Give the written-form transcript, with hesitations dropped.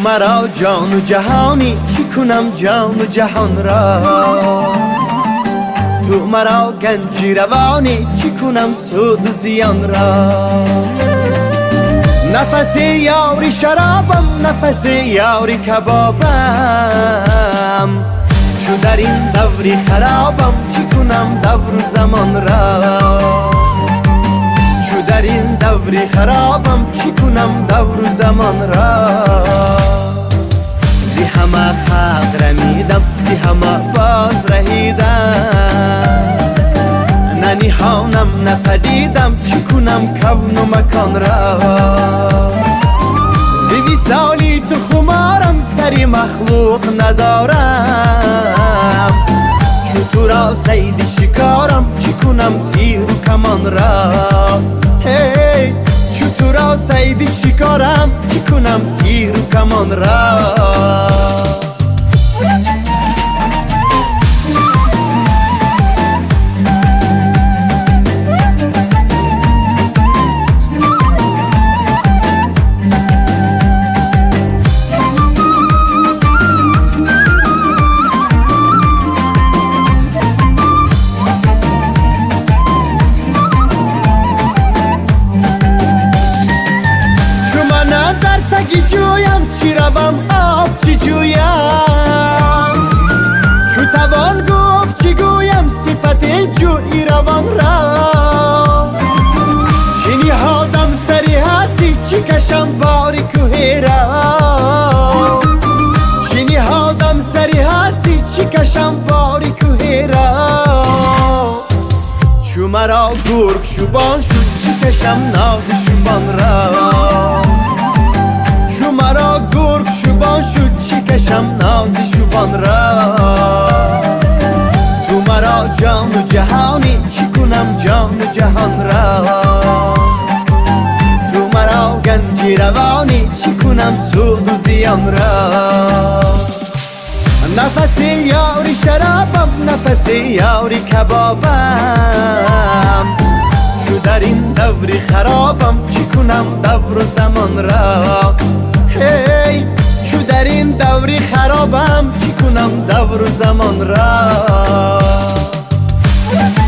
مرا جان و جهانی چی کنم جان و جهان را؟ تو مرا گنجی روانی چی کنم سود و زیان را؟ نفس یاری شرابم، نفس یاری کبابم، چو در این دوری خرابم چی کنم دور و زمان را؟ چو در این دوری خرابم چی کنم دور و زمان را؟ زی همه خلق رمیدم، زی همه باز رهیدم، ننهانم نپدیدم چی کنم کون و مکان را؟ زی وصالی تو خمارم سری مخلوق ندارم، چو تو را صید شکارم چی کنم تیر و کمان را؟ هی چو تو را صید شکارم چی کنم تیر و کمان را؟ تگی جویم چی روم آب چی جویم، چو توان گفت چی گویم صفت این جویی روان را؟ چی نهادم سری هستی چی کشم باری کوهی را؟ چی نهادم سری هستی چی کشم باری کوهی را؟ چو مرا گرگ شوبان شد چی کشم ناز شوبان را؟ چو مرا گرگ شوبان شد چی کشم ناز شوبان را؟ تو مرا جان و جهانی چی کنم جان و جهان را؟ تو مرا گنجی روانی چی کنم سود و زیان را؟ نفس یاری شرابم، نفس یاری کبابم، چو در این دوری خرابم چی کنم دور و زمان را؟ هی چو در این دوری خرابم چی کنم دور و زمان را؟